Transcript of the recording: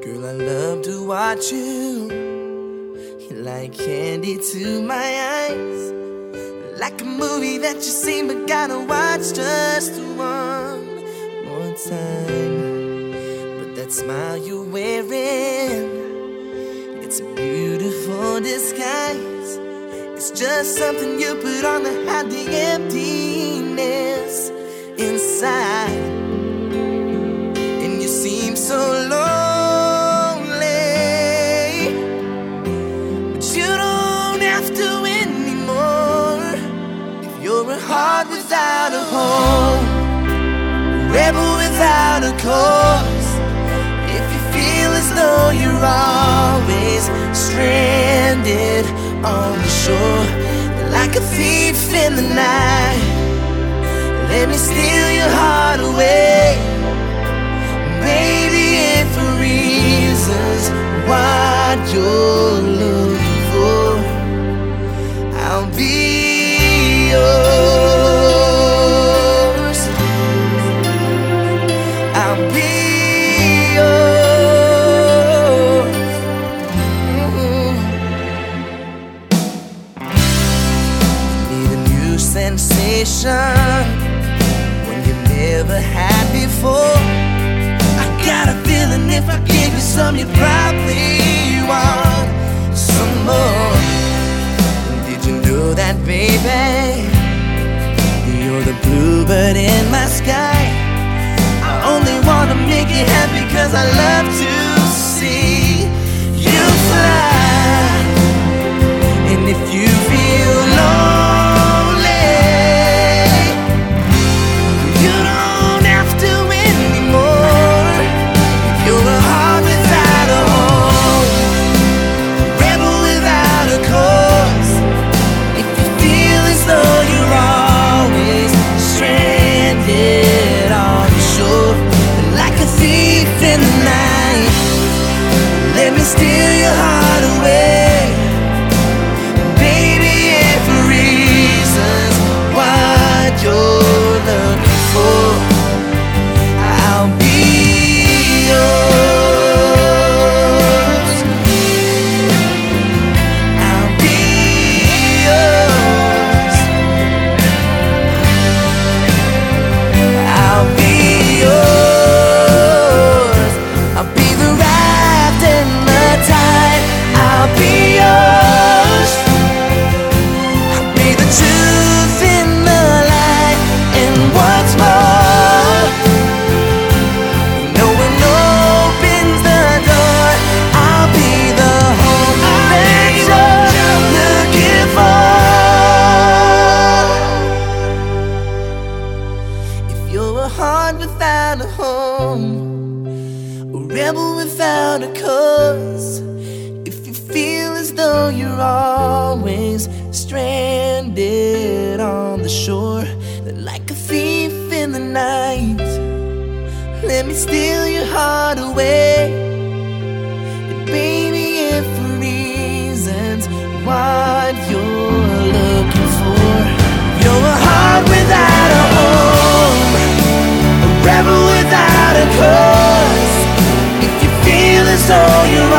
Girl, I love to watch you. You're like candy to my eyes, like a movie that you seen but gotta watch just one more time. But that smile you're wearing, it's a beautiful disguise. It's just something you put on to hide the emptiness inside. And you seem so lonely, but you don't have to anymore. If you're a heart without a home, a rebel without a cause, if you feel as though you're always stranded on the shore, like a thief in the night, let me steal your heart away. Maybe if for reasons what you're looking for, I'll be yours. I'll be yours. Need a new sensation, one you've never had before. Got a feeling if I gave you some, you'd probably want some more. Did you know that, baby? You're the bluebird in my sky. I only wanna make you happy 'cause I love to see you fly. And if you feel lonely, you don't have to anymore. You're a heart without a home, a rebel without a cause. If you feel as though you're always stranded on the shore, like a thief in the night, let me steal your heart away. Baby, if for reasons what you're looking for, I'll be yours. I'll be yours. I'll be yours. I'll be the raft and the tide. I'll be yours. I'll be the truth in the light. And what's more, no one opens the door, I'll be the home that you're looking for. If you're a heart without a home, a rebel without a cause, if you feel as though you're always stranded on the shore, then like a thief in the night, let me steal your heart away. And baby, if for reasons what you're looking for, you're a heart without a home, a rebel without a cause, if you feel as though you're